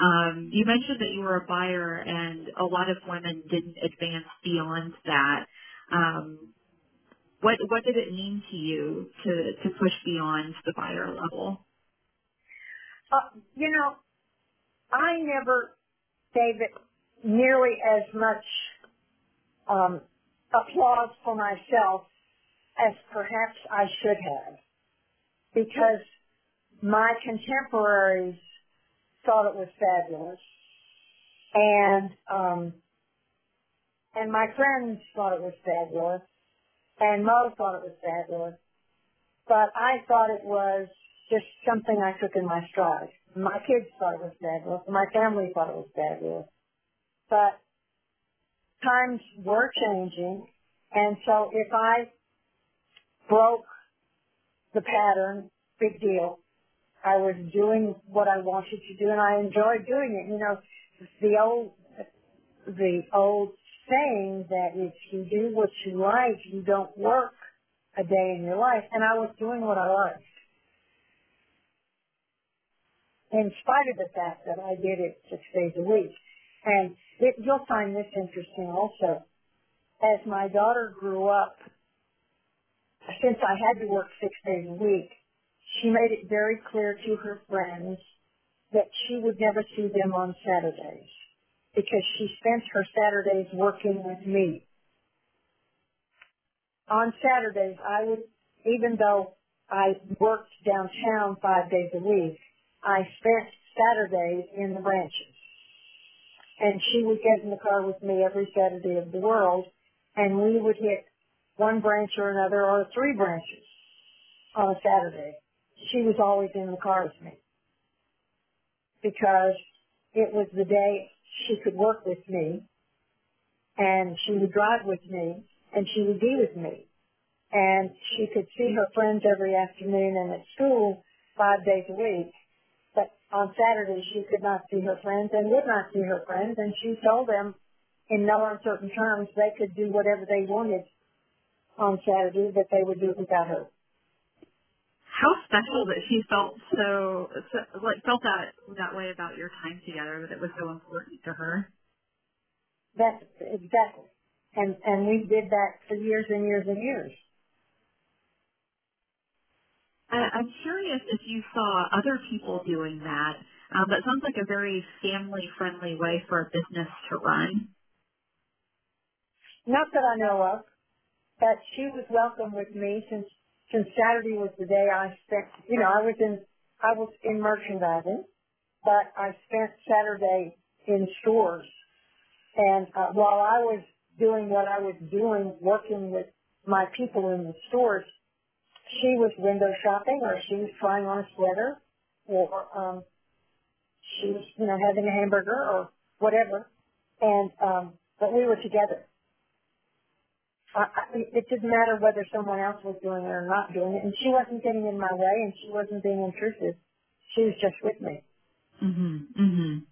You mentioned that you were a buyer, and a lot of women didn't advance beyond that. What did it mean to you to push beyond the buyer level? You know, I never gave it nearly as much applause for myself as perhaps I should have, because my contemporaries thought it was fabulous, and my friends thought it was fabulous, and Mo thought it was fabulous, but I thought it was just something I took in my stride. My kids thought it was fabulous. My family thought it was fabulous. But times were changing, and so if I broke the pattern, big deal. I was doing what I wanted to do, and I enjoyed doing it. You know, the old saying that if you do what you like, you don't work a day in your life. And I was doing what I liked, in spite of the fact that I did it 6 days a week. And you'll find this interesting also. As my daughter grew up, since I had to work 6 days a week, she made it very clear to her friends that she would never see them on Saturdays, because she spent her Saturdays working with me. On Saturdays, I would, even though I worked downtown 5 days a week, I spent Saturdays in the branches. And she would get in the car with me every Saturday of the world, and we would hit one branch or another, or 3 branches on a Saturday. She was always in the car with me, because it was the day she could work with me, and she would drive with me, and she would be with me. And she could see her friends every afternoon and at school 5 days a week. But on Saturday, she could not see her friends and would not see her friends, and she told them in no uncertain terms they could do whatever they wanted on Saturday, that they would do it without her. How special that she felt felt that way about your time together, that it was so important to her. That's exactly. And we did that for years and years and years. I'm curious if you saw other people doing that. That sounds like a very family-friendly way for a business to run. Not that I know of, but she was welcome with me since Saturday was the day I spent. You know, I was in merchandising, but I spent Saturday in stores. And while I was doing what I was doing, working with my people in the stores, she was window shopping, or she was trying on a sweater, or she was, you know, having a hamburger or whatever. And but we were together. It didn't matter whether someone else was doing it or not doing it, and she wasn't getting in my way, and she wasn't being intrusive. She was just with me. Mhm. Mhm.